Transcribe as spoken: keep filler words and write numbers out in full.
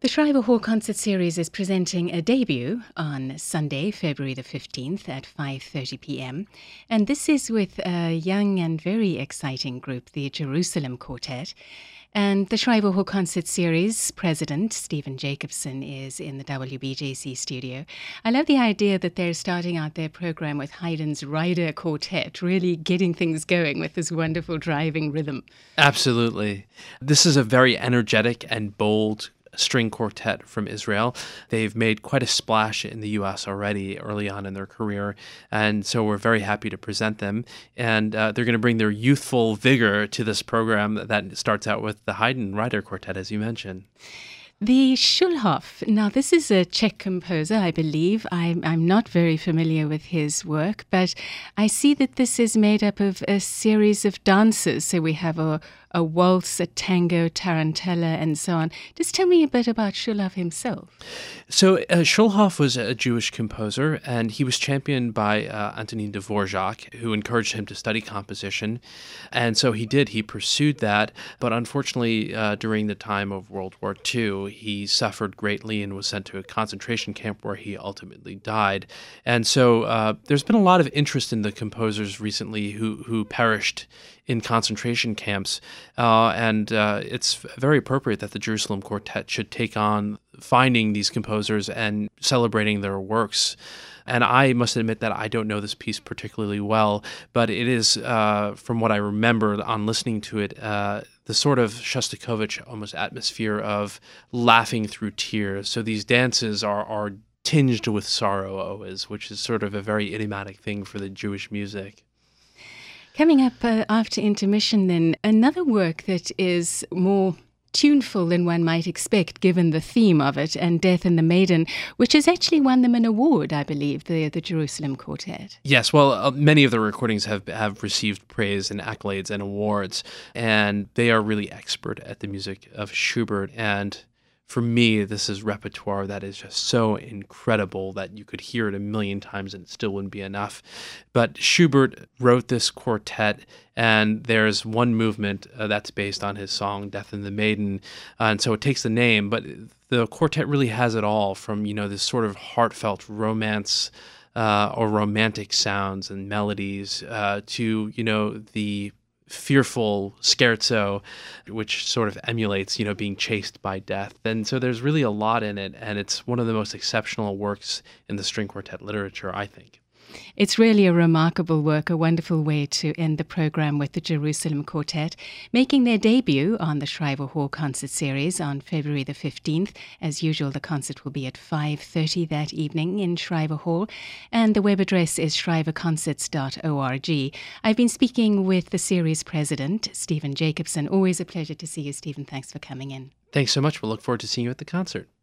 The Schreiber Hall Concert Series is presenting a debut on Sunday, February the fifteenth at five thirty p.m. And this is with a young and very exciting group, the Jerusalem Quartet. And the Schreiber Hall Concert Series president, Stephen Jacobson, is in the W B J C studio. I love the idea that they're starting out their program with Haydn's Rider Quartet, really getting things going with this wonderful driving rhythm. Absolutely. This is a very energetic and bold string quartet from Israel. They've made quite a splash in the U S already early on in their career, and so we're very happy to present them. And uh, they're going to bring their youthful vigor to this program that starts out with the Haydn Rider Quartet, as you mentioned. The Schulhoff, now this is a Czech composer, I believe. I'm, I'm not very familiar with his work, but I see that this is made up of a series of dances. So we have a, a waltz, a tango, tarantella, and so on. Just tell me a bit about Schulhoff himself. So uh, Schulhoff was a Jewish composer, and he was championed by uh, Antonin Dvorak, who encouraged him to study composition. And so he did. He pursued that, but unfortunately, uh, during the time of World War Two, he suffered greatly and was sent to a concentration camp where he ultimately died. And so uh, there's been a lot of interest in the composers recently who, who perished in concentration camps. Uh, and uh, it's very appropriate that the Jerusalem Quartet should take on finding these composers and celebrating their works. And I must admit that I don't know this piece particularly well, but it is, uh, from what I remember on listening to it, uh, the sort of Shostakovich almost atmosphere of laughing through tears. So these dances are, are tinged with sorrow always, which is sort of a very idiomatic thing for the Jewish music. Coming up uh, after intermission then, another work that is more tuneful than one might expect given the theme of it, and Death and the Maiden, which has actually won them an award, I believe, the, the Jerusalem Quartet. Yes, well, uh, many of the recordings have, have received praise and accolades and awards, and they are really expert at the music of Schubert. And for me, this is repertoire that is just so incredible that you could hear it a million times and it still wouldn't be enough. But Schubert wrote this quartet, and there's one movement uh, that's based on his song Death and the Maiden, uh, and so it takes the name, but the quartet really has it all, from, you know, this sort of heartfelt romance uh, or romantic sounds and melodies uh, to, you know, the fearful scherzo, which sort of emulates, you know, being chased by death. And so there's really a lot in it, and it's one of the most exceptional works in the string quartet literature, I think. It's really a remarkable work, a wonderful way to end the program with the Jerusalem Quartet, making their debut on the Schreiber Hall Concert Series on February the fifteenth. As usual, the concert will be at five thirty that evening in Schreiber Hall, and the web address is schreiber concerts dot org. I've been speaking with the series president, Stephen Jacobson. Always a pleasure to see you, Stephen. Thanks for coming in. Thanks so much. We'll look forward to seeing you at the concert.